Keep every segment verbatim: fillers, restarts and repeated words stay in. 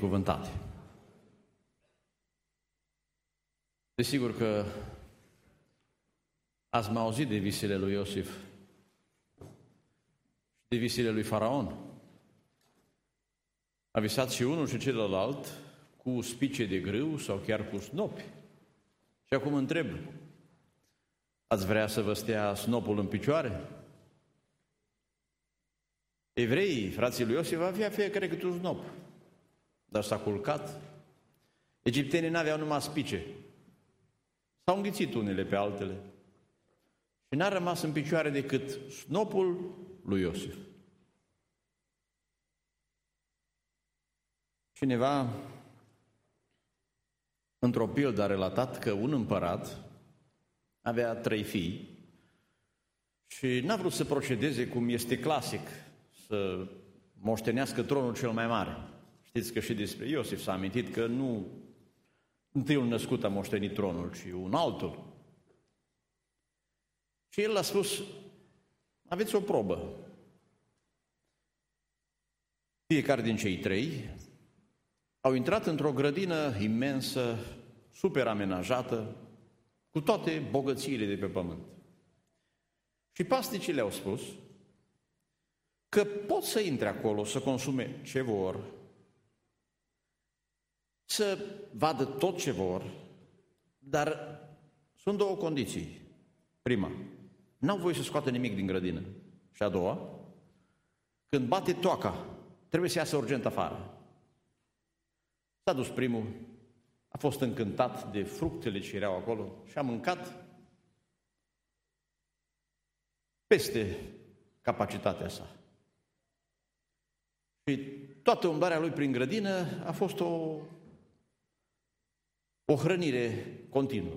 binecuvântate. Desigur că ați mai auzit de visele lui Iosif și de visele lui Faraon. A visat și unul și celălalt cu spice de grâu sau chiar cu snopi. Și acum întreb, ați vrea să vă stea snopul în picioare? Evreii, frații lui Iosif, avea fiecare câte un snop, dar s-a culcat. Egiptenii n-aveau numai spice. S-au înghițit unele pe altele și n-a rămas în picioare decât snopul lui Iosif. Cineva, într-o pildă, a relatat că un împărat avea trei fii și n-a vrut să procedeze cum este clasic, să moștenească tronul cel mai mare. Știți că și despre Iosif s-a amintit că nu întâiul născut a moștenit tronul, ci un altul. Și el a spus, aveți o probă. Fiecare din cei trei au intrat într-o grădină imensă, super amenajată, cu toate bogățiile de pe pământ. Și pasnicii le-au spus că pot să intre acolo, să consume ce vor, să vadă tot ce vor, dar sunt două condiții. Prima, n-au voie să scoată nimic din grădină. Și a doua, când bate toaca, trebuie să iasă urgent afară. S-a dus primul, a fost încântat de fructele ce erau acolo și a mâncat peste capacitatea sa. Și toată umblarea lui prin grădină a fost o, o hrănire continuă.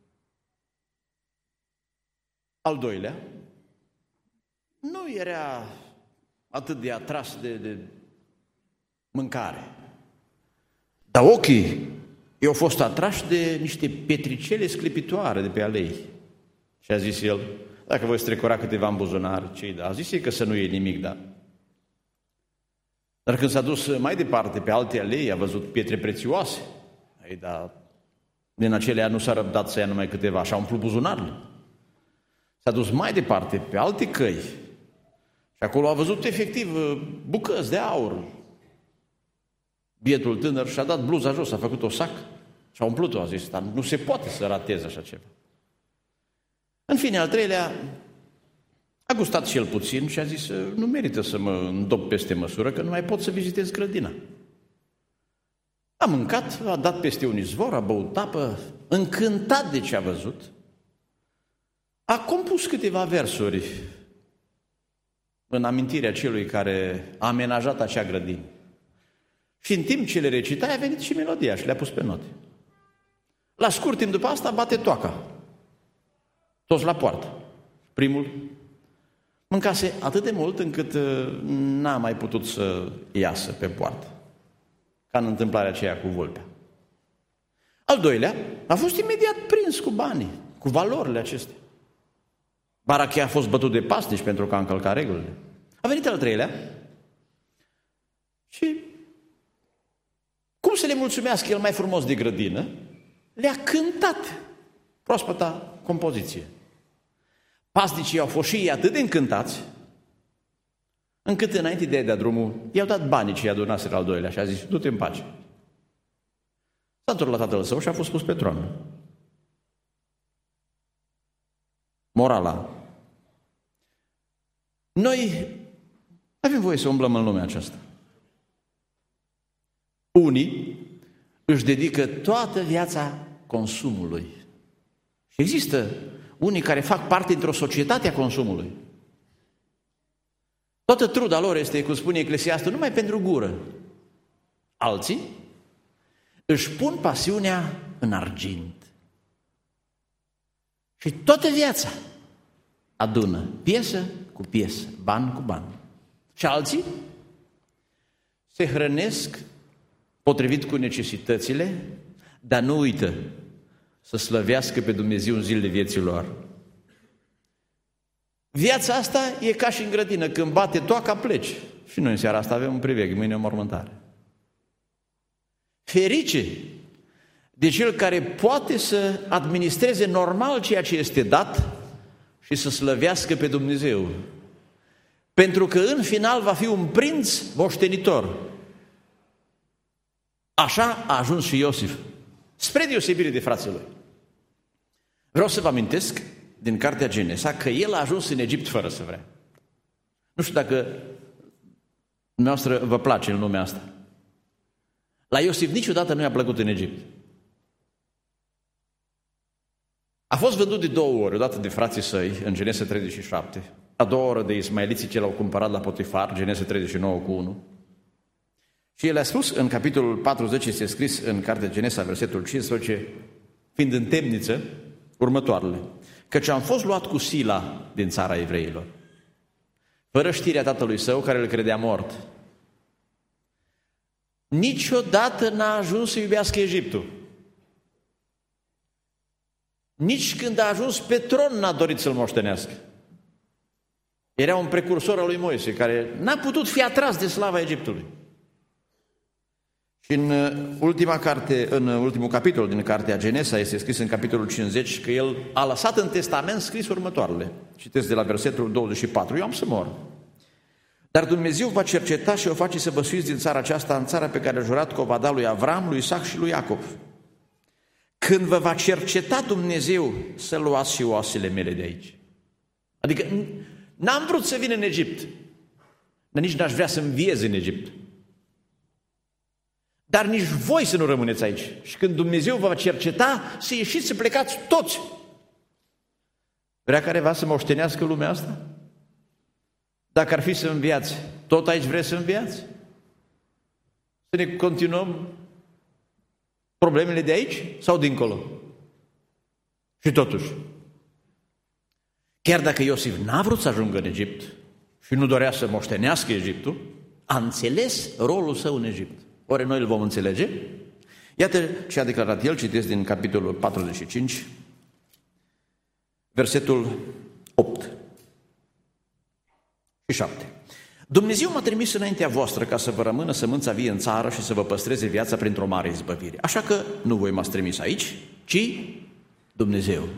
Al doilea, nu era atât de atras de, de mâncare, dar ochii i-au fost atrași de niște petricele sclipitoare de pe alei. Și a zis el, dacă voi strecura câteva în buzunar, ce-i da? A zis ei că să nu iei nimic, da. Dar când s-a dus mai departe pe alte alei, a văzut pietre prețioase. Ei, da, din acelea nu s-a răbdat să ia numai câteva, și a umplut buzunarele. S-a dus mai departe pe alte căi și acolo a văzut efectiv bucăți de aur. Bietul tânăr și-a dat bluza jos, a făcut o sac și a umplut-o, a zis, dar nu se poate să rateze așa ceva. În fine, al treilea, a gustat și el puțin și a zis, nu merită să mă îndop peste măsură, că nu mai pot să vizitez grădina. A mâncat, a dat peste un izvor, a băut apă, încântat de ce a văzut, a compus câteva versuri în amintirea celui care a amenajat acea grădină. Și în timp ce le recita, a venit și melodia și le-a pus pe note. La scurt timp după asta bate toaca. Toți la poartă. Primul mâncase atât de mult încât n-a mai putut să iasă pe poartă, ca în întâmplarea aceea cu vulpea. Al doilea a fost imediat prins cu banii, cu valorile acestea. Barachia a fost bătut de pasnici pentru că a încălcat regulile. A venit al treilea și cum să le mulțumească el mai frumos de grădină, le-a cântat proaspăta compoziție. Pasnicii au fost și ei atât de încântați, încât înainte de a da drumul, i-au dat banii ce i-a donaseră al doilea și a zis, du-te în pace. S-a întors la tatăl său și a fost pus pe tron. Morala. Noi avem voie să umblăm în lumea aceasta. Unii își dedică toată viața consumului. Și există unii care fac parte dintr-o societate a consumului. Toată truda lor este, cum spune Eclesiastul, numai pentru gură. Alții își pun pasiunea în argint. Și toată viața adună piesă cu piesă, ban cu ban. Și alții se hrănesc potrivit cu necesitățile, dar nu uită să slăvească pe Dumnezeu în zilele vieții lor. Viața asta e ca și în grădină, când bate toaca pleci. Și noi în seara asta avem un privegh, mâine o mormântare. Ferice de cel care poate să administreze normal ceea ce este dat și să slăvească pe Dumnezeu. Pentru că în final va fi un prinț moștenitor. Așa a ajuns și Iosif, spre deosebire de frații lui. Vreau să vă amintesc din cartea Genesa că el a ajuns în Egipt fără să vrea. Nu știu dacă dumneavoastră vă place în lumea asta. La Iosif niciodată nu i-a plăcut în Egipt. A fost vândut de două ori, odată de frații săi, în Genesa treizeci și șapte, a doua oră de ismaeliții ce l-au cumpărat la Potifar, Genesa treizeci și nouă cu unu. Și el a spus în capitolul patruzeci, este scris în cartea Genesa, versetul cincisprezece, fiind în temniță, următoarele: căci am fost luat cu sila din țara evreilor, fără știrea tatălui său, care îl credea mort. Niciodată n-a ajuns să iubească Egiptul. Nici când a ajuns pe tron n-a dorit să-l moștenească. Era un precursor al lui Moise, care n-a putut fi atras de slava Egiptului. Și în ultima carte, în ultimul capitol din cartea Genesa, este scris în capitolul cincizeci că el a lăsat în testament scris următoarele. Citesc de la versetul douăzeci și patru: eu am să mor. Dar Dumnezeu va cerceta și o face să vă suiți din țara aceasta în țara pe care a jurat că o va da lui Avram, lui Isaac și lui Iacov. Când vă va cerceta Dumnezeu, să luați și oasele mele de aici. Adică n-am vrut să vin în Egipt, dar nici n-aș vrea să înviez în Egipt. Dar nici voi să nu rămâneți aici. Și când Dumnezeu vă va cerceta, să ieșiți, să plecați toți. Vrea careva să moștenească lumea asta? Dacă ar fi să înviați, tot aici vreți să înviați? Să ne continuăm problemele de aici sau dincolo? Și totuși, chiar dacă Iosif n-a vrut să ajungă în Egipt și nu dorea să moștenească Egiptul, a înțeles rolul său în Egipt. Ori noi îl vom înțelege? Iată ce a declarat el, citesc din capitolul patruzeci și cinci, versetul opt și șapte. Dumnezeu m-a trimis înaintea voastră ca să vă rămână sămânța vie în țară și să vă păstreze viața printr-o mare izbăvire. Așa că nu voi m-ați trimis aici, ci Dumnezeu.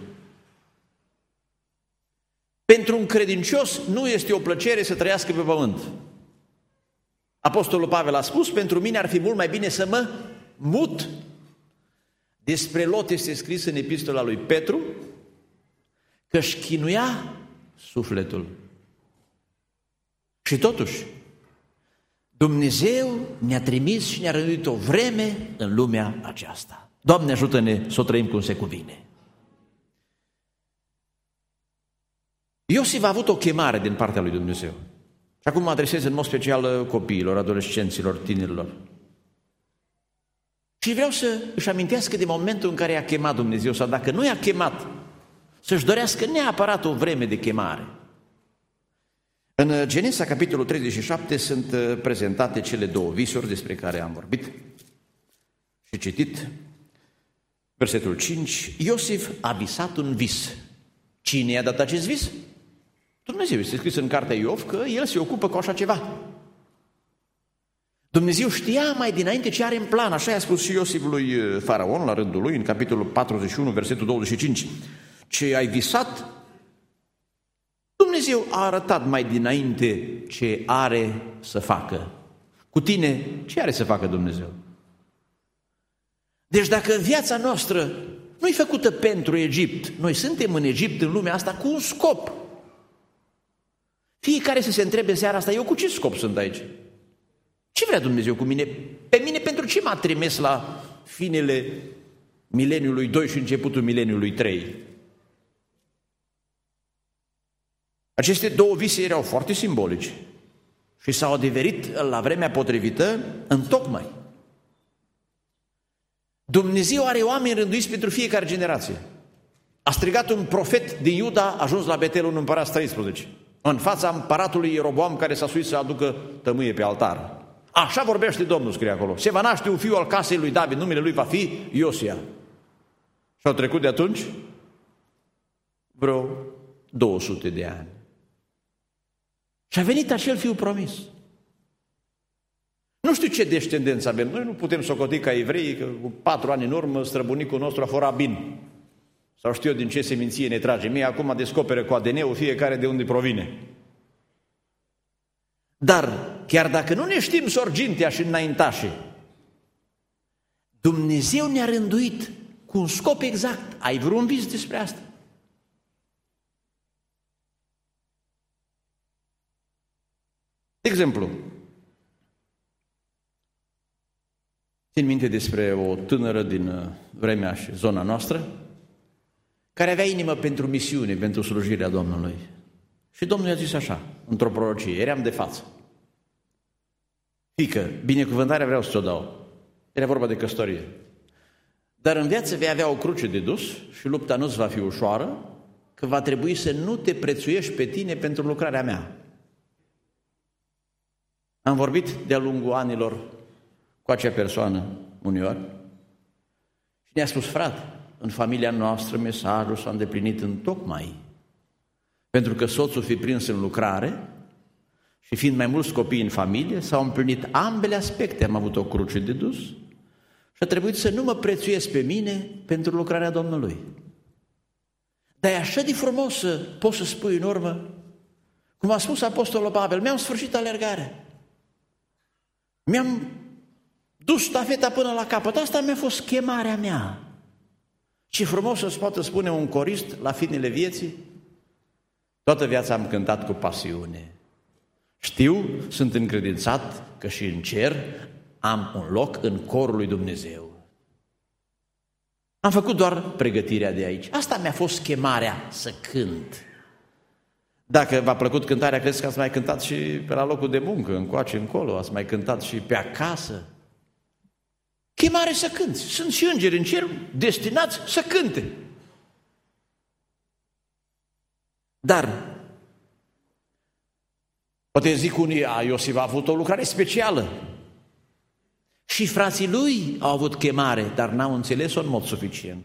Pentru un credincios nu este o plăcere să trăiască pe pământ. Apostolul Pavel a spus: pentru mine ar fi mult mai bine să mă mut. Despre Lot este scris în epistola lui Petru că își chinuia sufletul. Și totuși, Dumnezeu ne-a trimis și ne-a rânduit o vreme în lumea aceasta. Doamne, ajută-ne să o trăim cum se cuvine. Iosif a avut o chemare din partea lui Dumnezeu. Și acum mă adresez în mod special copiilor, adolescenților, tinerilor. Și vreau să își amintească de momentul în care i-a chemat Dumnezeu, sau dacă nu i-a chemat, să-și dorească neapărat o vreme de chemare. În Genesa, capitolul treizeci și șapte, sunt prezentate cele două visuri despre care am vorbit și citit. Versetul cinci: Iosif a visat un vis. Cine i-a dat acest vis? Dumnezeu. Este scris în cartea Iov că el se ocupă cu așa ceva. Dumnezeu știa mai dinainte ce are în plan. Așa i-a spus și Iosif lui Faraon la rândul lui, în capitolul patruzeci și unu, versetul douăzeci și cinci. Ce ai visat, Dumnezeu a arătat mai dinainte ce are să facă. Cu tine, ce are să facă Dumnezeu? Deci dacă viața noastră nu e făcută pentru Egipt, noi suntem în Egipt, în lumea asta, cu un scop. Fiecare să se întrebe seara asta: eu cu ce scop sunt aici? Ce vrea Dumnezeu cu mine? Pe mine pentru ce m-a trimis la finele mileniului doi și începutul mileniului trei? Aceste două vise erau foarte simbolice și s-au adeverit la vremea potrivită întocmai. Dumnezeu are oameni rânduiți pentru fiecare generație. A strigat un profet din Iuda, a ajuns la Betel un împărat treisprezece, în fața împăratului Ieroboam, care s-a suit să aducă tămâie pe altar. Așa vorbește Domnul, scrie acolo: se va naște un fiu al casei lui David, numele lui va fi Iosia. Și au trecut de atunci vreo două sute de ani. Și a venit acel fiu promis. Nu știu ce descendență avem. Noi nu putem socoti ca evrei că cu patru ani în urmă străbunicul nostru a fost rabin. Sau știu eu din ce seminție ne trage. Mie acum descoperă cu A D N-ul fiecare de unde provine. Dar chiar dacă nu ne știm sorgintea și înaintașii, Dumnezeu ne-a rânduit cu un scop exact. Ai vreun vis despre asta? De exemplu, țin minte despre o tânără din vremea și zona noastră, care avea inimă pentru misiune, pentru slujirea Domnului. Și Domnul i-a zis așa, într-o prorocie, eram de față. Fică, binecuvântarea vreau să ți-o dau. Era vorba de căsătorie. Dar în viață vei avea o cruce de dus și lupta nu-ți va fi ușoară, că va trebui să nu te prețuiești pe tine pentru lucrarea mea. Am vorbit de-a lungul anilor cu acea persoană uneori și ne-a spus, frate, în familia noastră mesajul s-a îndeplinit întocmai pentru că soțul fi prins în lucrare și fiind mai mulți copii în familie, s-au împlinit ambele aspecte. Am avut o cruce de dus și a trebuit să nu mă prețuiesc pe mine pentru lucrarea Domnului. Dar e așa de frumos să poți să spui în urmă, cum a spus Apostolul Pavel, mi-am sfârșit alergarea. Mi-am dus ștafeta până la capăt. Asta mi-a fost chemarea mea. Ce frumos să-ți poată spune un corist la finele vieții, toată viața am cântat cu pasiune. Știu, sunt încredințat că și în cer am un loc în corul lui Dumnezeu. Am făcut doar pregătirea de aici. Asta mi-a fost chemarea, să cânt. Dacă v-a plăcut cântarea, crezi că ați mai cântat și pe la locul de muncă, încoace, încolo, ați mai cântat și pe acasă. Chemare să cânți. Sunt și îngeri în cer destinați să cânte. Dar, poate zic unii, a, Iosif a avut o lucrare specială. Și frații lui au avut chemare, dar n-au înțeles-o în mod suficient.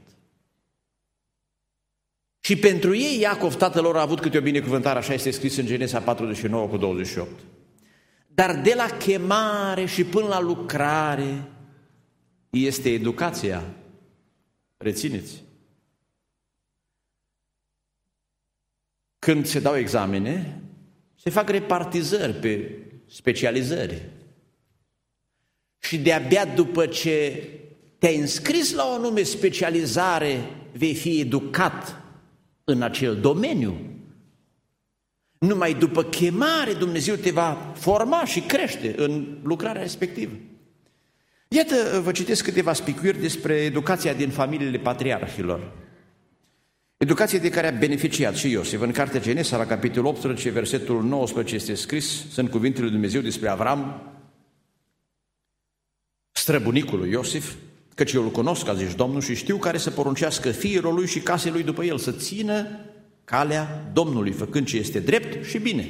Și pentru ei, Iacov, tatăl lor, a avut câte o binecuvântare, așa este scris în Genesa patruzeci și nouă cu douăzeci și opt. Dar de la chemare și până la lucrare este educația. Rețineți. Când se dau examene, se fac repartizări pe specializări. Și de-abia după ce te-ai înscris la o anume specializare, vei fi educat în acel domeniu. Numai după chemare Dumnezeu te va forma și crește în lucrarea respectivă. Iată, vă citesc câteva spicuiri despre educația din familiile patriarhilor. Educație de care a beneficiat și Iosif. În cartea Genesa, la capitolul optsprezece, versetul nouăsprezece, este scris, sunt cuvintele lui Dumnezeu despre Avram, străbunicul lui Iosif, căci eu îl cunosc, a zis Domnul, și știu care să poruncească fiilor lui și casei lui după el, să țină calea Domnului, făcând ce este drept și bine.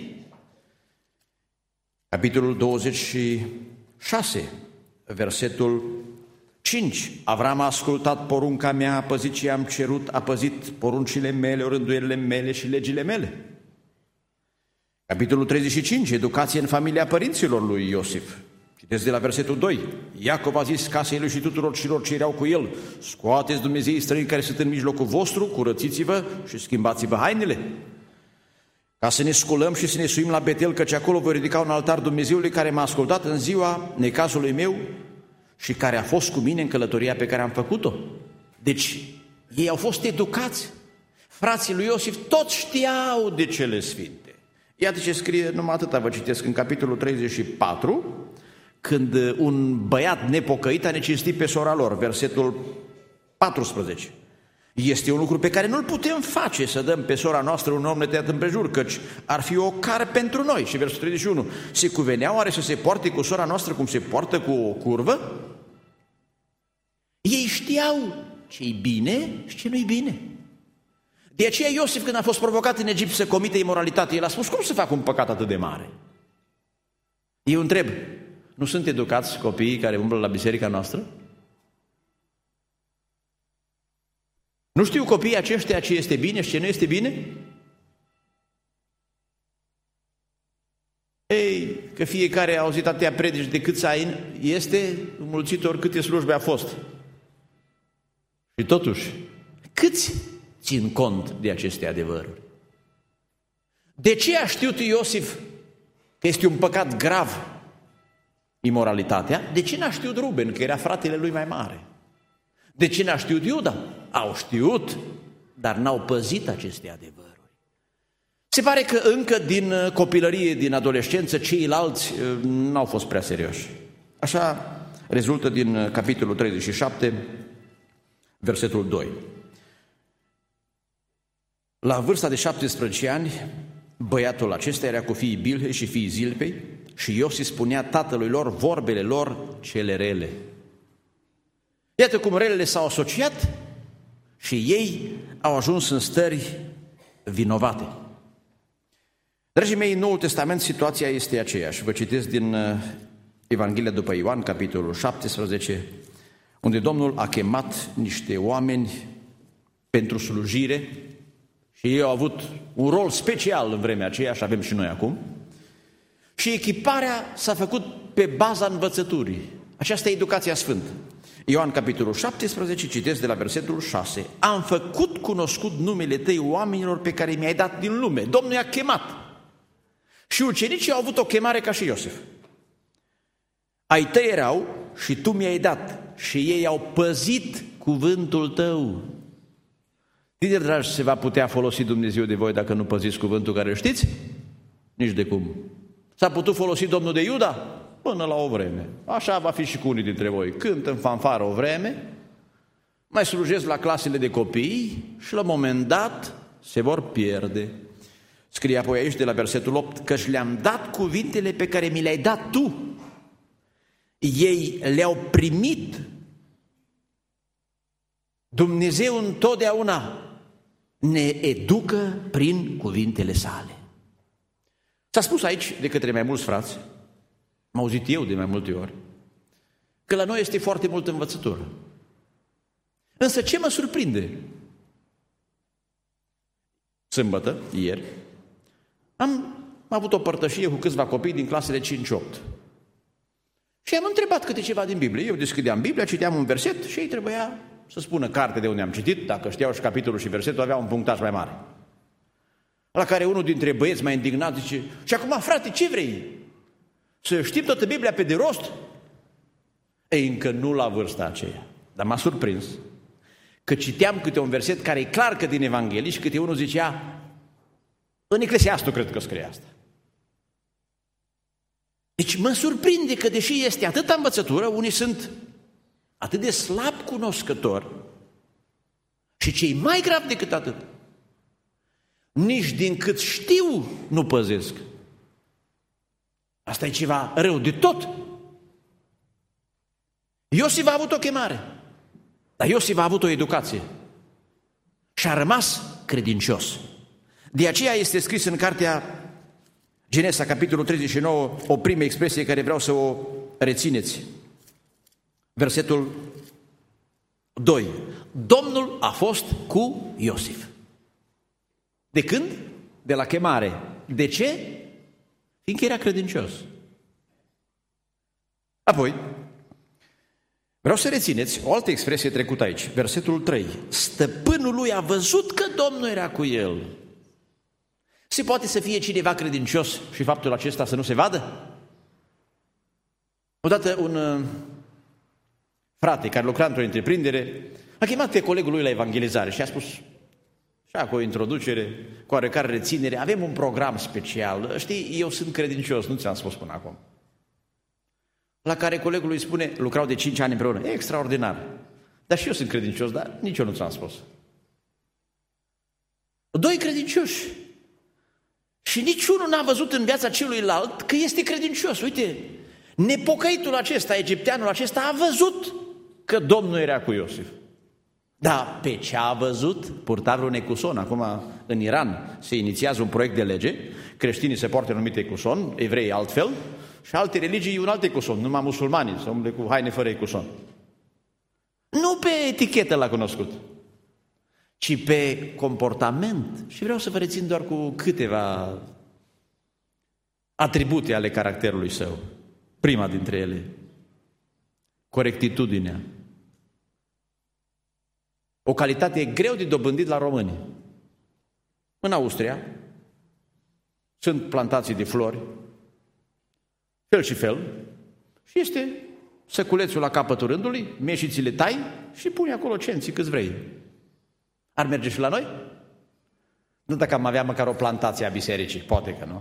Capitolul douăzeci și șase, versetul cinci. Avram a ascultat porunca mea, a păzit ce am cerut, a păzit poruncile mele, rânduielile mele și legile mele. Capitolul treizeci și cinci, educație în familia părinților lui Iosif. Citesc de la versetul doi. Iacov a zis casei lui și tuturor celor ce erau cu el, scoateți Dumnezeii străini care sunt în mijlocul vostru, curățiți-vă și schimbați-vă hainele, ca să ne sculăm și să ne suim la Betel, căci acolo voi ridica un altar Dumnezeului care m-a ascultat în ziua necazului meu și care a fost cu mine în călătoria pe care am făcut-o. Deci, ei au fost educați. Frații lui Iosif toți știau de cele sfinte. Iată ce scrie, numai atâta vă citesc, în capitolul treizeci și patru, când un băiat nepocăit a necinstit pe sora lor, versetul paisprezece. Este un lucru pe care nu-l putem face, să dăm pe sora noastră un om netăiat împrejur, căci ar fi o cară pentru noi. Și versetul treizeci și unu. Se cuvenea oare să se poarte cu sora noastră cum se poartă cu o curvă? Ei știau ce-i bine și ce nu-i bine. De aceea Iosif, când a fost provocat în Egipt să comite imoralitate, el a spus, cum să fac un păcat atât de mare? Eu întreb, nu sunt educați copiii care umblă la biserica noastră? Nu știu copiii aceștia ce este bine și ce nu este bine? Ei, că fiecare a auzit atâtea predici de câți ani este înmulțitor câte slujbe a fost. Și totuși, câți țin cont de aceste adevăruri? De ce a știut Iosif că este un păcat grav imoralitatea? De ce n-a știut Ruben, că era fratele lui mai mare? De ce n-a știut Iuda? Au știut, dar n-au păzit aceste adevăruri. Se pare că încă din copilărie, din adolescență, ceilalți n-au fost prea serioși. Așa rezultă din capitolul treizeci și șapte, versetul doi. La vârsta de șaptesprezece ani, băiatul acesta era cu fiii Bilhei și fiii Zilpei și Iosif spunea tatălui lor vorbele lor cele rele. Iată cum relele s-au asociat și ei au ajuns în stări vinovate. Dragii mei, în Noul Testament situația este aceeași. Vă citesc din Evanghelia după Ioan, capitolul șaptesprezece, unde Domnul a chemat niște oameni pentru slujire și ei au avut un rol special în vremea aceea, și avem și noi acum, și echiparea s-a făcut pe baza învățăturii. Aceasta e educația sfântă. Ioan, capitolul șaptesprezece, citesc de la versetul șase. Am făcut cunoscut numele tăi oamenilor pe care mi-ai dat din lume. Domnul i-a chemat. Și ucenicii au avut o chemare ca și Iosif. Ai tăi erau și tu mi-ai dat și ei au păzit cuvântul tău. Tineri dragi, se va putea folosi Dumnezeu de voi dacă nu păziți cuvântul care îl știți? Nici de cum. S-a putut folosi Domnul de Iuda? Până la o vreme. Așa va fi și cu unii dintre voi. Cânt în fanfară o vreme, mai slujesc la clasele de copii și la un moment dat se vor pierde. Scrie apoi aici de la versetul opt, căci le-am dat cuvintele pe care mi le-ai dat tu. Ei le-au primit. Dumnezeu întotdeauna ne educă prin cuvintele sale. S-a spus aici de către mai mulți frați, am auzit eu de mai multe ori, că la noi este foarte multă învățătură. Însă ce mă surprinde? Sâmbătă, ieri, am avut o părtășie cu câțiva copii din clasele cinci opt. Și am întrebat câte ceva din Biblie. Eu deschideam Biblia, citeam un verset și ei trebuia să spună carte de unde am citit, dacă știau și capitolul și versetul, avea un punctaj mai mare. La care unul dintre băieți mai indignat zice, și acum, frate, ce vrei? Să știm toată Biblia pe de rost? Ei, încă nu la vârsta aceea. Dar m-a surprins că citeam câte un verset care e clar că din Evanghelie și câte unul zicea, în Eclesiastul cred că scrie asta. Deci mă surprinde că deși este atâta învățătură, unii sunt atât de slab cunoscători și cei mai grav decât atât. Nici din cât știu nu păzesc. Asta e ceva rău de tot. Iosif a avut o chemare, dar Iosif a avut o educație și a rămas credincios. De aceea este scris în cartea Genesa, capitolul treizeci și nouă, o primă expresie care vreau să o rețineți. Versetul doi. Domnul a fost cu Iosif. De când? De la chemare. De ce? Fiindcă era credincios. Apoi, vreau să rețineți o altă expresie trecută aici, versetul trei. Stăpânul lui a văzut că Domnul era cu el. Se poate să fie cineva credincios și faptul acesta să nu se vadă? Odată un uh, frate care lucra într-o întreprindere a chemat pe colegul lui la evangelizare și a spus, așa cu o introducere, cu oarecare reținere, avem un program special, știi, eu sunt credincios, nu ți-am spus până acum. La care colegul lui spune, lucrau de cinci ani împreună, e extraordinar, dar și eu sunt credincios, dar nici eu nu ți-am spus. Doi credincioși. Și niciunul n-a văzut în viața celuilalt că este credincios. Uite, nepocăitul acesta, egipteanul acesta, a văzut că Domnul era cu Iosif. Dar pe ce a văzut? Purta vreun ecuson. Acum în Iran se inițiază un proiect de lege, creștinii se poartă numit ecuson, evrei altfel, și alte religii un alt ecuson, numai musulmanii, să umble cu haine fără ecuson. Nu pe etichetă l-a cunoscut, ci pe comportament. Și vreau să vă rețin doar cu câteva atribute ale caracterului său. Prima dintre ele, corectitudinea. O calitate greu de dobândit la români. În Austria sunt plantații de flori, fel și fel, și este săculețul la capătul rândului, meșiții le tai și pune acolo cenții câți vrei. Ar merge și la noi? Nu dacă am avea măcar o plantație a bisericii, poate că nu.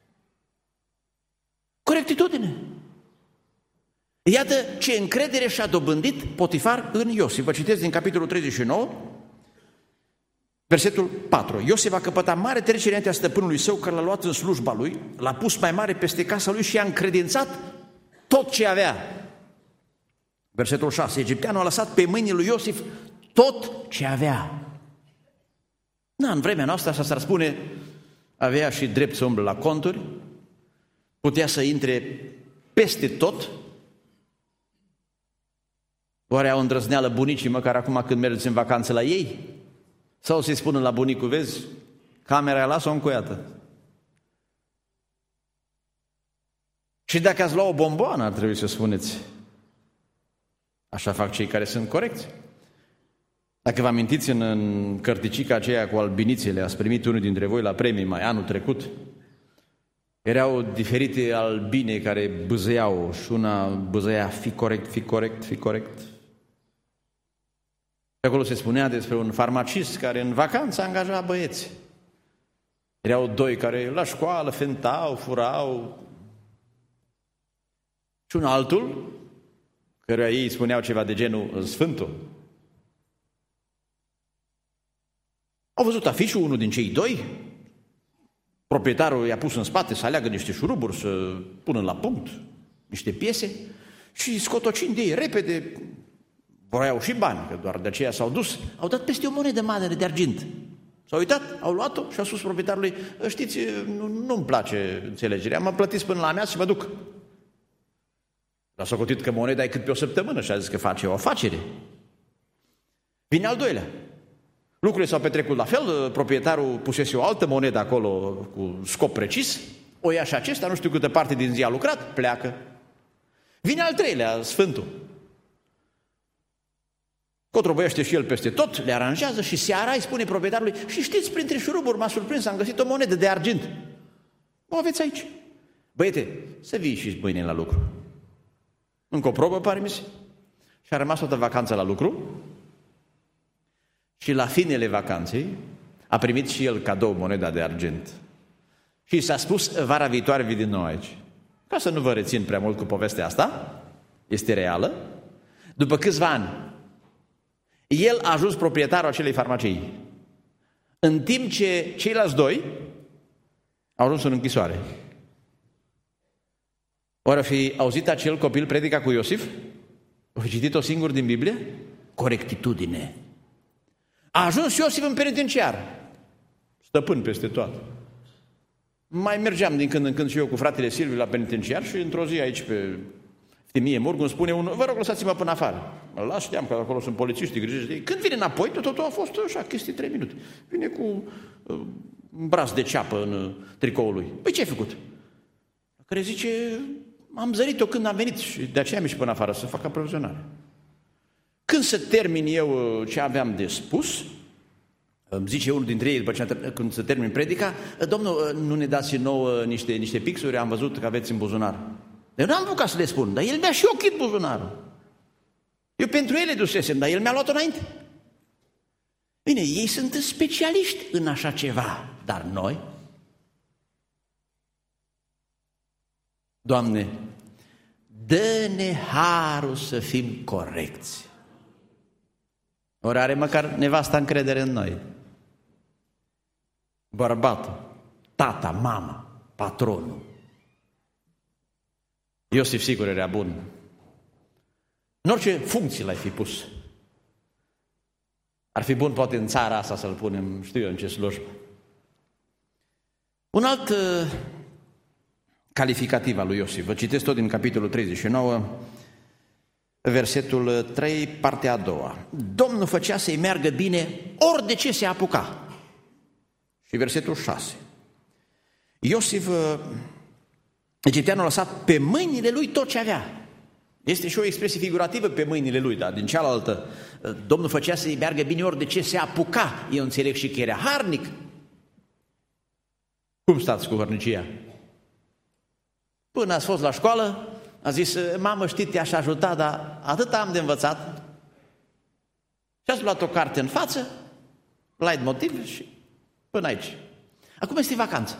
Corectitudine. Iată ce încredere și-a dobândit Potifar în Iosif. Vă citesc din capitolul treizeci și nouă, versetul patru. Iosif a căpătat mare trecere înaintea stăpânului său, care l-a luat în slujba lui, l-a pus mai mare peste casa lui și i-a încredințat tot ce avea. Versetul șase. Egipteanul a lăsat pe mâinile lui Iosif tot ce avea. Na, în vremea noastră, așa s-ar spune, avea și drept să umble la conturi, putea să intre peste tot. Oare au îndrăzneală bunicii măcar acum când mergeți în vacanță la ei? Sau să-i spună la bunicul, vezi, camera lasă-o încuiată. Și dacă ați lua o bomboană, ar trebui să spuneți. Așa fac cei care sunt corecți. Dacă vă amintiți în, în cărticica aceea cu albinițele, ați primit unul dintre voi la premii mai anul trecut, erau diferite albine care bâzăiau și una bâzăia fi corect, fi corect, fi corect. Și acolo se spunea despre un farmacist care în vacanță angaja băieți. Erau doi care la școală fentau, furau. Și un altul, căruia ei spuneau ceva de genul Sfântul. Au văzut afișul, unul din cei doi, proprietarul i-a pus în spate să aleagă niște șuruburi, să pună la punct niște piese și scotocind de ei repede, voiau și bani, că doar de aceea s-au dus, au dat peste o monedă mare de argint. S-au uitat, au luat-o și au spus proprietarului, știți, nu, nu-mi place înțelegerea, mă plătiți până la amiază și mă duc. Dar s-a cotit că moneda e cât pe o săptămână și a zis că face o afacere. Vine al doilea. Lucrurile s-au petrecut la fel, proprietarul pusese o altă monedă acolo cu scop precis, o ia și acesta, nu știu câtă parte din zi a lucrat, pleacă. Vine al treilea, Sfântul. Cotrobăiește și el peste tot, le aranjează și seara îi spune proprietarului, și știți, printre șuruburi m-a surprins, am găsit o monedă de argint. O aveți aici. Băiete, să vii și mâine la lucru. Încă o probă, pare mi se. Și a rămas toată vacanța la lucru. Și la finele vacanței a primit și el cadou moneda de argint. Și s-a spus, vara viitoare vii din nou aici. Ca să nu vă rețin prea mult cu povestea asta, este reală. După câțiva ani, el a ajuns proprietarul acelei farmacii. În timp ce ceilalți doi au ajuns în închisoare. Ori a fi auzit acel copil predica cu Iosif? O fi citit-o singur din Biblie? Corectitudine. A ajuns Iosif în penitenciar, stăpân peste toate. Mai mergeam din când în când și eu cu fratele Silviu la penitenciar și într-o zi aici pe Timie Murgu îmi spune unul, vă rog, lăsați-mă până afară. Mă las, știam că acolo sunt polițiști, grijește de ei. Când vine înapoi, totul a fost așa, chestii trei minute. Vine cu uh, un braț de ceapă în uh, tricoul lui. Păi ce ai făcut? Care zice, am zărit-o când am venit și de aceea mi-și până afară să fac aprovizionare. Când să termin eu ce aveam de spus, îmi zice unul dintre ei, după ce când să termin predica, domnul, nu ne dați și nouă niște, niște pixuri, am văzut că aveți în buzunar. Eu n-am apucat să le spun, dar el mi-a și ochit buzunarul. Eu pentru ele dusesem, dar el mi-a luat-o înainte. Bine, ei sunt specialiști în așa ceva, dar noi? Doamne, dă-ne harul să fim corecți. Ori are măcar nevasta încredere în noi. Bărbatul, tata, mama, patronul. Iosif sigur era bun. În orice funcție l-ai fi pus. Ar fi bun poate în țara asta să-l punem, știu eu în ce slujbă. Un alt uh, calificativ al lui Iosif, vă citesc tot din capitolul treizeci și nouă, versetul trei, partea a doua. Domnul făcea să-i meargă bine ori de ce se apuca. Și versetul șase. Iosif Egipteanul a lăsat pe mâinile lui tot ce avea. Este și o expresie figurativă, pe mâinile lui, dar din cealaltă, Domnul făcea să-i meargă bine ori de ce se apuca. Eu înțeleg și că era harnic. Cum stați cu hărnicia? Până ați fost la școală, a zis, mamă, știi, te-aș ajuta, dar atât am de învățat. Și ați luat o carte în față, light motiv și până aici. Acum este vacanță.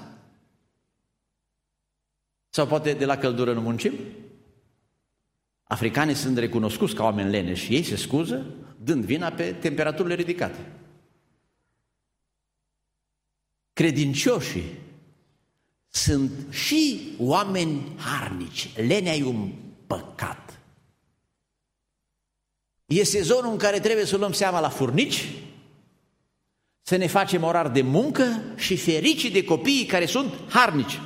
Sau poate de la căldură nu muncim? Africanii sunt recunoscuți ca oameni leneși și ei se scuză dând vina pe temperaturile ridicate. Credincioșii sunt și oameni harnici. Lenea e un păcat. E sezonul în care trebuie să luăm seama la furnici, să ne facem orar de muncă și fericii de copiii care sunt harnici.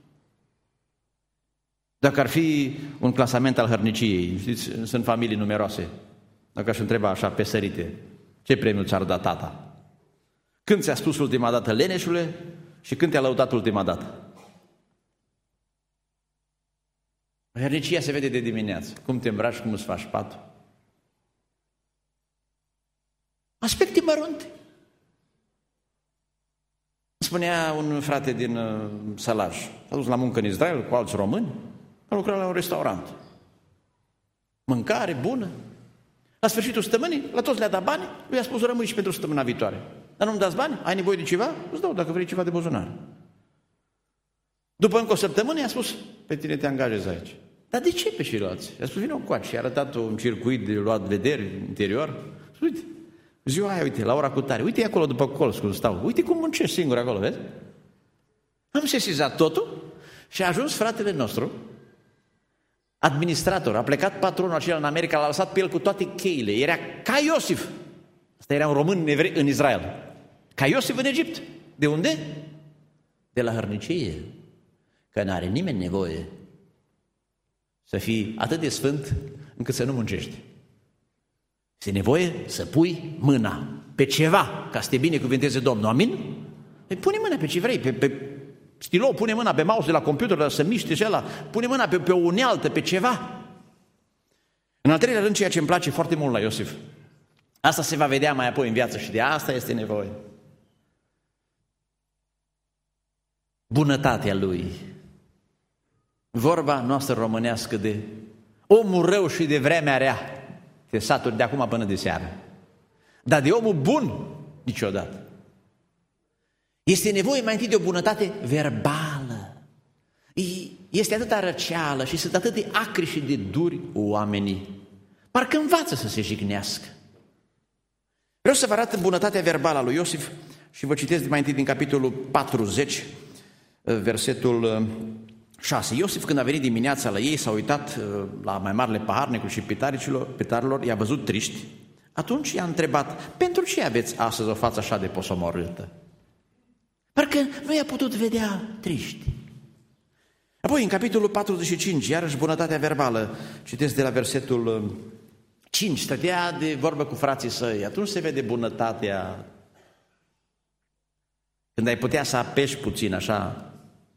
Dacă ar fi un clasament al hărniciei, știți, sunt familii numeroase, dacă aș întreba așa pe sărite, ce premiu ți-ar da tata? Când ți-a spus ultima dată leneșule și când te-a lăudat ultima dată? Hărnicia se vede de dimineață. Cum te îmbraci, cum îți faci patul. Aspecte mărunte. Spunea un frate din uh, Sălaj, a dus la muncă în Israel cu alți români, a lucrat la un restaurant. Mâncare bună. La sfârșitul săptămânii, la toți le-a dat bani, lui a spus rămâi și pentru săptămâna viitoare. Dar nu-mi dați bani? Ai nevoie de ceva? Îți dau dacă vrei ceva de buzunar. După încă o săptămână i-a spus, pe tine te angajezi aici. Dar de ce pe ceilalți? I-a spus, vină încoace. Și a arătat un circuit de luat vederi interior. Spus, uite, ziua aia, uite, la ora cu tare. Uite acolo după colț cum stau. Uite cum muncești singur acolo, vezi? Am sesizat totul și a ajuns fratele nostru, administrator, a plecat patronul acela în America, l-a lăsat pe el cu toate cheile. Era ca Iosif. Asta era un român în Israel. Ca Iosif în Egipt. De unde? De la hărnicie. Că n-are nimeni nevoie să fii atât de sfânt încât să nu muncești. Este nevoie să pui mâna pe ceva ca să te binecuvânteze Domnul. Amin? Păi pune mâna pe ce vrei, pe, pe stilou, pune mâna pe mouse de la computer, să miște și ăla, pune mâna pe, pe o unealtă, pe ceva. În al treilea rând, ceea ce îmi place foarte mult la Iosif, asta se va vedea mai apoi în viață și de asta este nevoie. Bunătatea lui. Vorba noastră românească de omul rău și de vremea rea, te saturi de acum până de seară. Dar de omul bun, niciodată. Este nevoie mai întâi de o bunătate verbală. Este atâta răceală și sunt atât de acri și de duri oamenii. Parcă învață să se jignească. Vreau să vă arăt bunătatea verbală a lui Iosif și vă citesc mai întâi din capitolul patruzeci, versetul șase. Iosif, când a venit dimineața la ei, s-a uitat la mai marele paharnicul și pitarilor, i-a văzut triști. Atunci i-a întrebat, pentru ce aveți astăzi o față așa de posomorâtă? Parcă nu i-a putut vedea triști. Apoi, în capitolul patruzeci și cinci, iarăși bunătatea verbală, citesc de la versetul cinci, stătea de vorbă cu frații săi, atunci se vede bunătatea. Când ai putea să apeși puțin așa,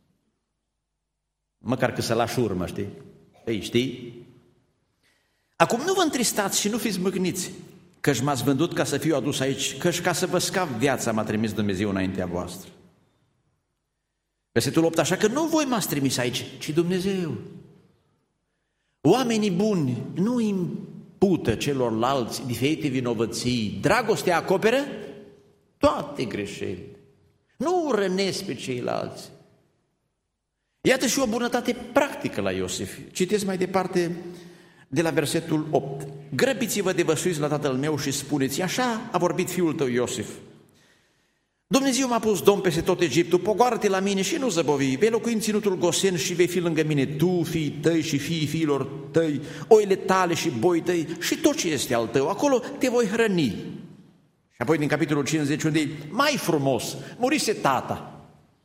măcar că să lași urmă, știi? Ei, știi? Acum nu vă întristați și nu fiți mâhniți, căci m-ați vândut ca să fiu adus aici, căci ca să vă scap viața m-a trimis Dumnezeu înaintea voastră. Versetul opt, așa că nu voi m-ați trimis aici, ci Dumnezeu. Oamenii buni nu impută celorlalți diferite vinovății. Dragostea acoperă toate greșelile. Nu rănesc pe ceilalți. Iată și o bunătate practică la Iosif. Citesc mai departe de la versetul opt. Grăbiți-vă de văsuiți la tatăl meu și spuneți, așa a vorbit fiul tău Iosif. Dumnezeu m-a pus domn peste tot Egiptul, pogoară-te la mine și nu zăbovi, vei locui în ținutul Gosen și vei fi lângă mine, tu, fiii tăi și fiii fiilor tăi, oile tale și boi tăi și tot ce este al tău, acolo te voi hrăni. Și apoi din capitolul cincizeci, unde e mai frumos, murise tata.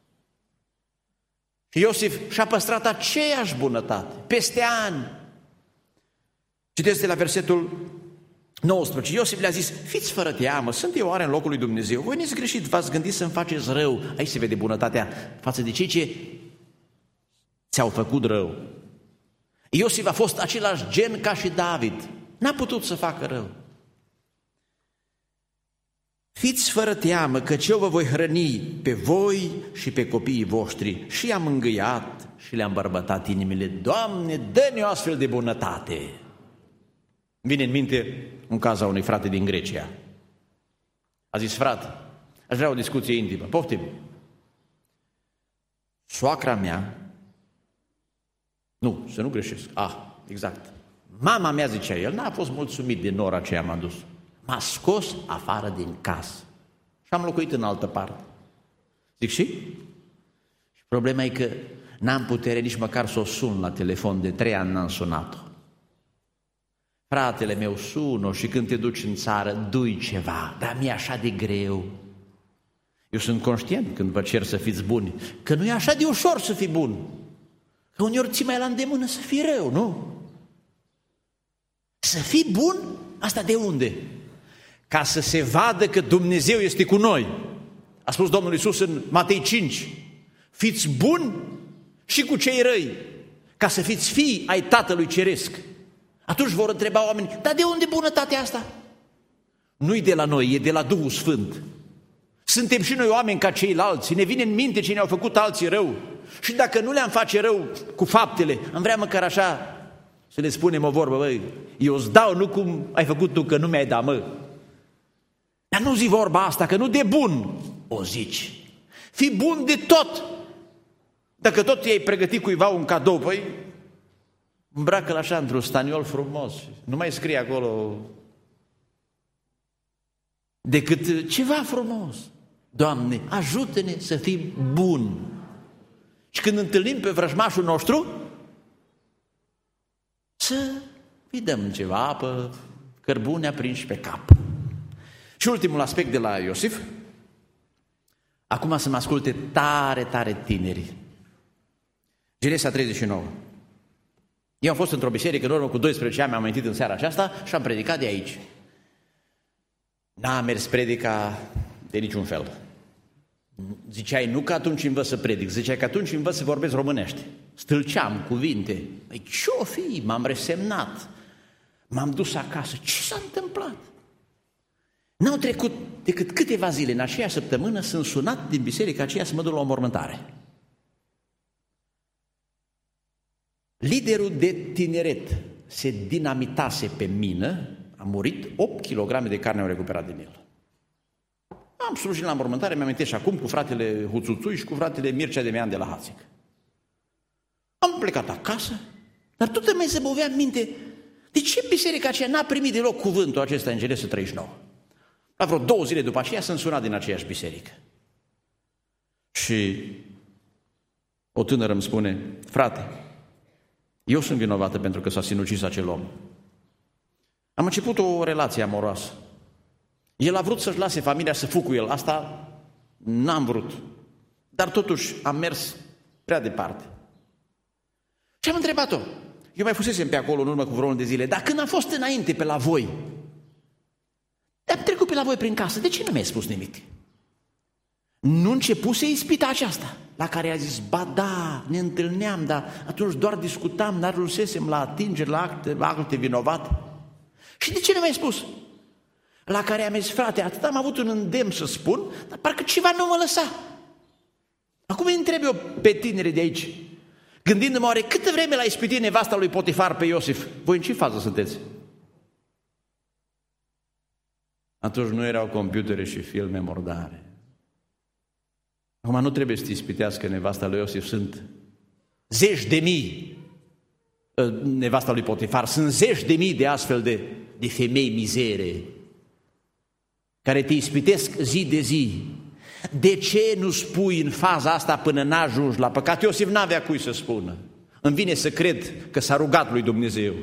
Și Iosif și-a păstrat aceeași bunătate, peste ani. Citesc de la versetul nouăsprezece. Iosif le-a zis, fiți fără teamă, sunt eu oare în locul lui Dumnezeu? Voi n-ați greșit, v-ați gândit să-mi faceți rău. Aici se vede bunătatea față de cei ce ți-au făcut rău. Iosif a fost același gen ca și David. N-a putut să facă rău. Fiți fără teamă, căci eu vă voi hrăni pe voi și pe copiii voștri. Și i-am îngâiat și le-am bărbătat inimile. Doamne, dă-ne o astfel de bunătate. Vine în minte un caz a unui frate din Grecia. A zis: frate, aș vrea o discuție intimă. Poftim. Soacra mea, nu, să nu greșesc, ah, exact, mama mea, zicea el, n-a fost mulțumit de nora aceea m-a dus. M-a scos afară din casă și am locuit în altă parte. Zic, și? Și problema e că n-am putere nici măcar să o sun la telefon, de trei ani n-am sunat-o. Fratele meu, sună și când te duci în țară, dui ceva, dar mi-e așa de greu. Eu sunt conștient când vă cer să fiți buni, că nu e așa de ușor să fii bun. Că uneori ți mai la îndemână să fii rău, nu? Să fii bun, asta de unde? Ca să se vadă că Dumnezeu este cu noi. A spus Domnul Iisus în Matei cinci, fiți buni și cu cei răi, ca să fiți fii ai Tatălui Ceresc. Atunci vor întreba oamenii, dar de unde bunătatea asta? Nu-i de la noi, e de la Duhul Sfânt. Suntem și noi oameni ca ceilalți, ne vine în minte ce ne-au făcut alții rău. Și dacă nu le-am face rău cu faptele, am vrea măcar așa să le spunem o vorbă, băi, eu îți dau, nu cum ai făcut tu, că nu mi-ai dat, mă. Dar nu zi vorba asta, că nu de bun o zici. Fii bun de tot. Dacă tot i-ai pregătit cuiva un cadou, păi, îmbracă-l așa într-un staniol frumos. Nu mai scrie acolo decât ceva frumos. Doamne, ajută-ne să fim buni. Și când întâlnim pe vrăjmașul nostru, să îi dăm ceva apă, cărbune aprinși pe cap. Și ultimul aspect de la Iosif, acum să mă asculte tare, tare tineri. Genesa treizeci și nouă. Eu am fost într-o biserică în urmă cu doisprezece ani, m-am amintit în seara aceasta și am predicat de aici. N-a mers predica de niciun fel. Ziceai, nu că atunci învăț să predic, ziceai că atunci învăț să vorbesc românește. Stâlceam cuvinte. Păi ce-o fi? M-am resemnat. M-am dus acasă. Ce s-a întâmplat? N-au trecut decât câteva zile. În aceea săptămână sunt sunat din biserica aceea să mă duc la o mormântare. Liderul de tineret se dinamitase pe mină, a murit, opt kilograme de carne au recuperat din el. Am slujit la mormântare, mi-am amintit și acum cu fratele Huțuțui și cu fratele Mircea Demean de la Hațic. Am plecat acasă, dar tot îmi se băvea în minte, de ce biserica aceea n-a primit deloc cuvântul acesta în Genesa treizeci și nouă? La vreo două zile după aceea sunt sunat din aceeași biserică. Și o tânără îmi spune, frate, eu sunt vinovată pentru că s-a sinucis acel om. Am început o relație amoroasă. El a vrut să-și lase familia să fug cu el, asta n-am vrut. Dar totuși am mers prea departe. Și am întrebat-o, eu mai fusesem pe acolo în urmă cu vreo lună de zile, dar când am fost înainte pe la voi, am trecut pe la voi prin casă, de ce nu mi-ai spus nimic? Nu începuse ispita aceasta, la care a zis, ba da, ne întâlneam, dar atunci doar discutam, n-ar ajunsesem la atingeri, la alte, la alte vinovate. Și de ce nu mi-ai spus? La care am zis, frate, atât am avut un îndemn să spun, dar parcă ceva nu mă lăsa. Acum îi întreb eu pe tineri de aici, gândindu-mă, oare câtă vreme l-a ispitit nevasta lui Potifar pe Iosif? Voi în ce fază sunteți? Atunci nu erau computere și filme murdare. Acum nu trebuie să te ispitească nevasta lui Iosif, sunt zeci de mii, nevasta lui Potifar, sunt zeci de mii de astfel de, de femei mizere care te ispitesc zi de zi. De ce nu spui în faza asta până n-ajungi la păcat? Iosif n-avea cui să spună. Îmi vine să cred că s-a rugat lui Dumnezeu.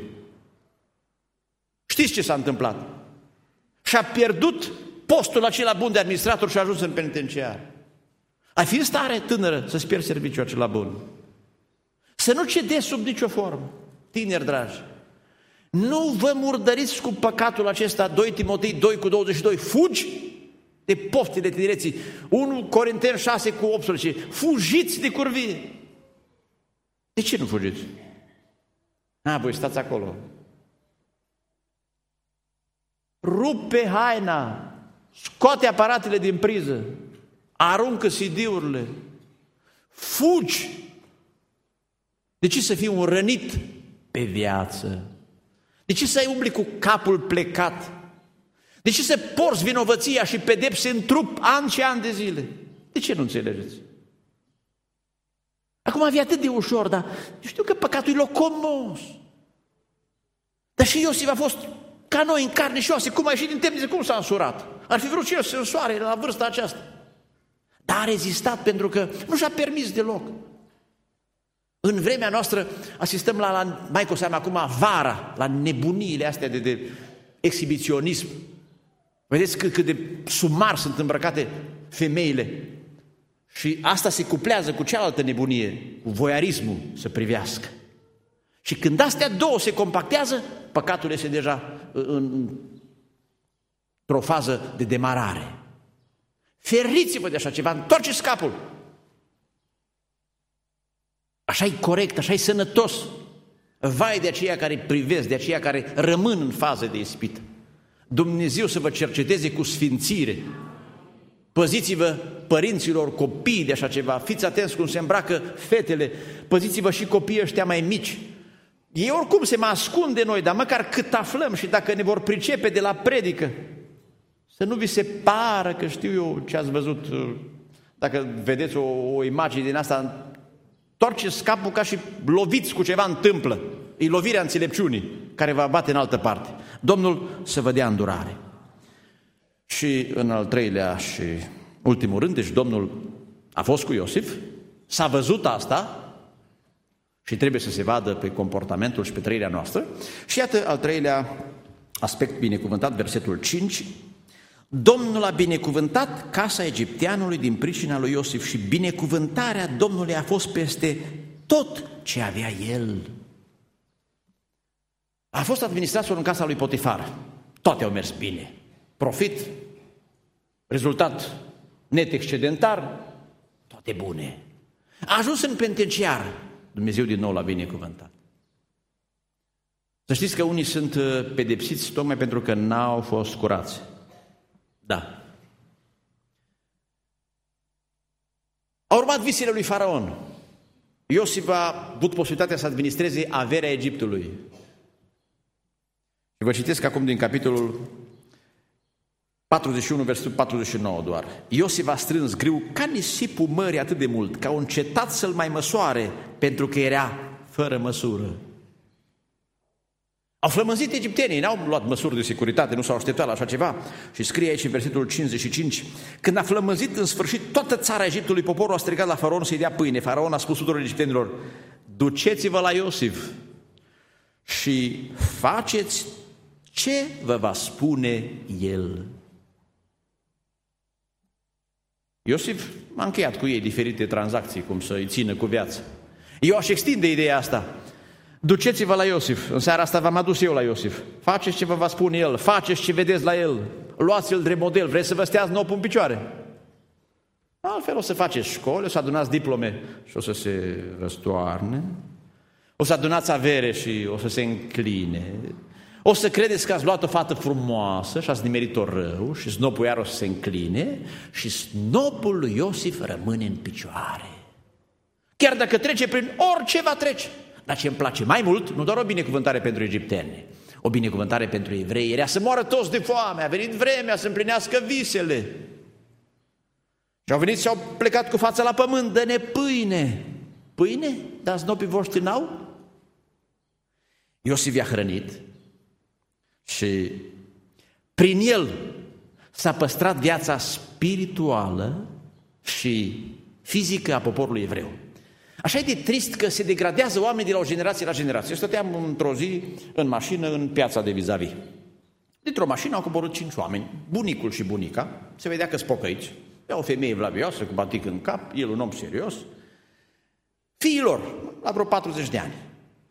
Știți ce s-a întâmplat? Și-a pierdut postul acela bun de administrator și a ajuns în penitenciar. Ai fi în stare, tânără, să-ți pierzi serviciul acela bun. Să nu cedezi sub nicio formă. Tineri dragi, nu vă murdăriți cu păcatul acesta. Doi Timotei doi cu douăzeci și doi. Fugi de poftile tinereții. unu Corinteni șase cu optsprezece. Fugiți de curvie. De ce nu fugiți? A, voi stați acolo. Rupe haina, scoate aparatele din priză, aruncă C D-urile, fugi. De ce să fii un rănit pe viață? De ce să ai umbli cu capul plecat? De ce să porți vinovăția și pedepse în trup ani și ani de zile? De ce nu înțelegeți? Acum avea atât de ușor, dar știu că păcatul e locomos. Dar și Iosif a fost ca noi, în carne și oase. Cum a ieșit din temniță, cum s-a însurat? Ar fi vrut și el să se însoare la vârsta aceasta. Dar a rezistat pentru că nu și-a permis deloc. În vremea noastră asistăm la, la mai cu seama acum, vara, la nebuniile astea de, de exhibiționism. Vedeți cât, cât de sumar sunt îmbrăcate femeile. Și asta se cuplează cu cealaltă nebunie, cu voiarismul să privească. Și când astea două se compactează, păcatul este deja în, într-o fază de demarare. Feriți-vă de așa ceva, întoarceți capul. Așa e corect, așa e sănătos. Vai de aceia care privesc, de aceia care rămân în fază de ispită. Dumnezeu să vă cerceteze cu sfințire. Păziți-vă părinților, copiii de așa ceva, fiți atenți cum se îmbracă fetele, păziți-vă și copiii ăștia mai mici. Ei oricum se mai ascund de noi, dar măcar cât aflăm și dacă ne vor pricepe de la predică, să nu vi se pară că știu eu ce ați văzut. Dacă vedeți o, o imagine din asta, întoarceți capul ca și loviți cu ceva întâmplă. E lovirea înțelepciunii care va bate în altă parte. Domnul să vă dea îndurare. Și în al treilea și ultimul rând, deci Domnul a fost cu Iosif, s-a văzut asta și trebuie să se vadă pe comportamentul și pe trăirea noastră. Și iată al treilea aspect binecuvântat, versetul cinci. Domnul a binecuvântat casa egipteanului din pricina lui Iosif și binecuvântarea Domnului a fost peste tot ce avea el. A fost administrator în casa lui Potifar. Toate au mers bine. Profit, rezultat net excedentar, toate bune. A ajuns în penitenciar, Dumnezeu din nou l-a binecuvântat. Să știți că unii sunt pedepsiți tocmai pentru că n-au fost curați. Da. A urmat visele lui Faraon. Iosif a avut posibilitatea să administreze averea Egiptului. Și vă citesc acum din capitolul patruzeci și unu, versetul patruzeci și nouă doar. Iosif a strâns grâu ca nisipul mării atât de mult, că au încetat să-l mai măsoare, pentru că era fără măsură. Au flămânzit egiptenii, n-au luat măsuri de securitate, nu s-au așteptat la așa ceva. Și scrie aici în versetul cincizeci și cinci, când a flămânzit în sfârșit toată țara Egiptului, poporul a strigat la Faraon să-i dea pâine. Faraon a spus tuturor egiptenilor, duceți-vă la Iosif și faceți ce vă va spune el. Iosif a încheiat cu ei diferite tranzacții, cum să-i țină cu viață. Eu aș extinde ideea asta. Duceți-vă la Iosif. În seara asta v-am adus eu la Iosif. Faceți ce vă va spune el, faceți ce vedeți la el. Luați-l de model, vreți să vă steați nou în picioare. Altfel o să faceți școli, o să adunați diplome și o să se răstoarne. O să adunați avere și o să se încline. O să credeți că ați luat o fată frumoasă și ați nimerit-o rău și snopul iar o să se încline și snopul lui Iosif rămâne în picioare. Chiar dacă trece prin orice va trece. Dar ce îmi place mai mult, nu doar o binecuvântare pentru egipteni, o binecuvântare pentru evrei, era să moară toți de foame, a venit vremea să împlinească visele. Și au venit și au plecat cu fața la pământ, dă-ne pâine. Pâine? Dar snopii voștri n-au? Iosif i-a hrănit și prin el s-a păstrat viața spirituală și fizică a poporului evreu. Așa e de trist că se degradează oamenii de la o generație la generație. Eu stăteam într-o zi în mașină în piața de vis-a-vis. Dintr-o mașină au coborât cinci oameni, bunicul și bunica, se vedea că-s pocăiți, era o femeie vlavioasă cu batic în cap, el un om serios, fiilor, la vreo patruzeci de ani.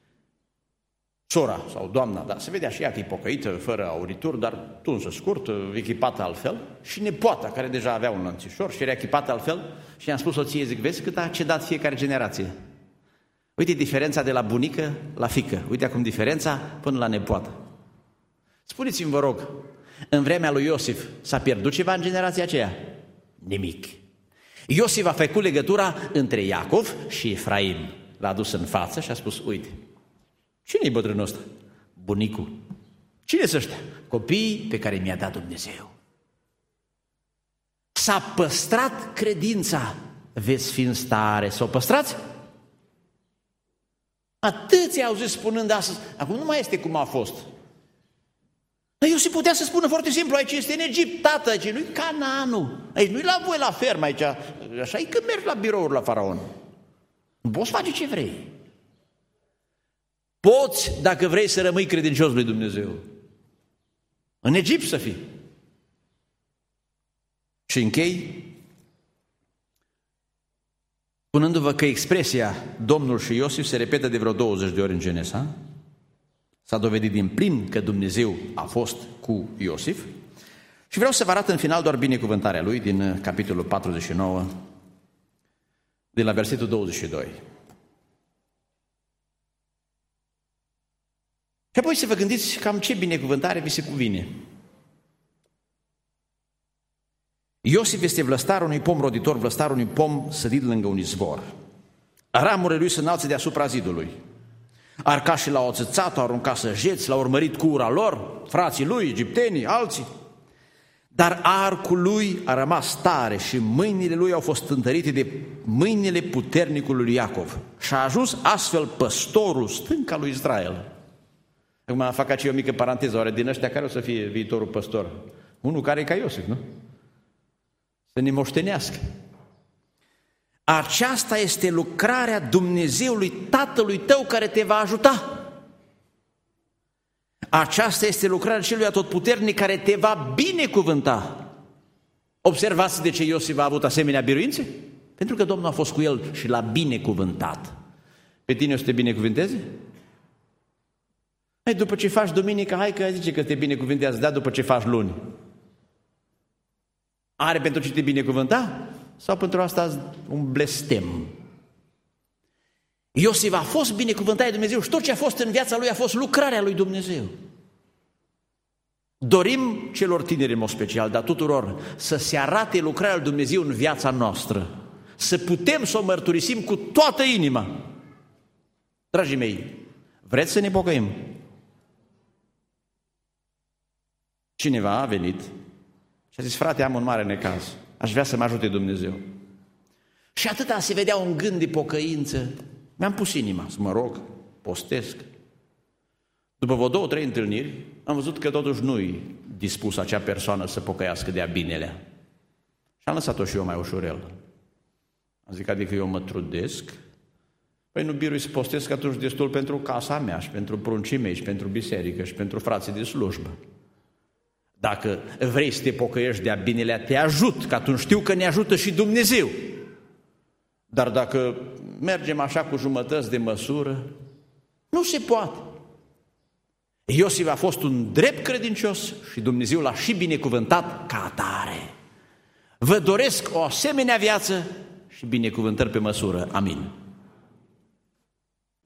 Sora sau doamna, dar se vedea și ea că e pocăită, fără aurituri, dar tunsă scurt, echipată altfel, și nepoata, care deja avea un lănțișor și era echipată altfel, și i-am spus soției, zic, vezi cât a cedat fiecare generație? Uite diferența de la bunică la fiică. Uite acum diferența până la nepoată. Spuneți-mi, vă rog, în vremea lui Iosif s-a pierdut ceva în generația aceea? Nimic. Iosif a făcut legătura între Iacov și Efraim. L-a adus în față și a spus, uite, cine-i bătrânul ăsta? Bunicul. Cine sunt ăștia? Copiii pe care mi-a dat Dumnezeu. S-a păstrat credința. Veți fi în stare să o păstrați? Atâția au zis spunând astăzi, acum nu mai este cum a fost. Dar Iosif putea să spună foarte simplu, aici este în Egipt, tată, aici nu-i Canaanul, aici nu-i la voi la fermă, aici, așa e că mergi la birouri la faraon. Nu poți face ce vrei. Poți, dacă vrei să rămâi credincios lui Dumnezeu. În Egipt să fii. Și închei spunându-vă că expresia Domnul și Iosif se repetă de vreo douăzeci de ori în Genesa. S-a dovedit din plin că Dumnezeu a fost cu Iosif. Și vreau să vă arăt în final doar binecuvântarea lui din capitolul patruzeci și nouă, de la versetul douăzeci și doi. Și apoi să vă gândiți cam ce binecuvântare vi se cuvine. Iosif este vlăstarul unui pom roditor, vlăstarul unui pom sădit lângă un izvor. Ramurile lui se înalță deasupra zidului. Arcașii l-au oțățat, au aruncat săgeți, l-au urmărit cu ura lor, frații lui, egiptenii, alții. Dar arcul lui a rămas tare și mâinile lui au fost întărite de mâinile puternicului lui Iacov. Și a ajuns astfel păstorul stânca lui Israel. Acum fac aici o mică paranteză, oare din ăștia care o să fie viitorul păstor? Unul care e ca Iosif, nu? Să ne moștenească. Aceasta este lucrarea Dumnezeului Tatălui tău care te va ajuta. Aceasta este lucrarea celui atotputernic care te va binecuvânta. Observați de ce Iosif a avut asemenea biruințe? Pentru că Domnul a fost cu el și l-a binecuvântat. Pe tine o să te binecuvânteze? Hai, după ce faci duminica, hai că zice că te binecuvântează, da, după ce faci luni. Are pentru ce te binecuvânta? Sau pentru asta un blestem? Iosif a fost binecuvântat de Dumnezeu și tot ce a fost în viața lui a fost lucrarea lui Dumnezeu. Dorim celor tineri în mod special, dar tuturor, să se arate lucrarea lui Dumnezeu în viața noastră. Să putem să o mărturisim cu toată inima. Dragii mei, vreți să ne pocăim? Cineva a venit și a zis, frate, am un mare necaz, aș vrea să mă ajute Dumnezeu. Și atâta se vedea un gând de pocăință, mi-am pus inima să mă rog, postesc. După vreo două, trei întâlniri, am văzut că totuși nu-i dispus acea persoană să pocăiască de-a binelea. Și am lăsat-o și eu mai ușurel. Am zis, adică eu mă trudesc, păi nu birui să postesc atunci destul pentru casa mea și pentru pruncii mei și pentru biserică și pentru frații de slujbă. Dacă vrei să te pocăiești de-a binelea, te ajut, că atunci știu că ne ajută și Dumnezeu. Dar dacă mergem așa cu jumătăți de măsură, nu se poate. Iosif a fost un drept credincios și Dumnezeu l-a și binecuvântat ca atare. Vă doresc o asemenea viață și binecuvântări pe măsură. Amin.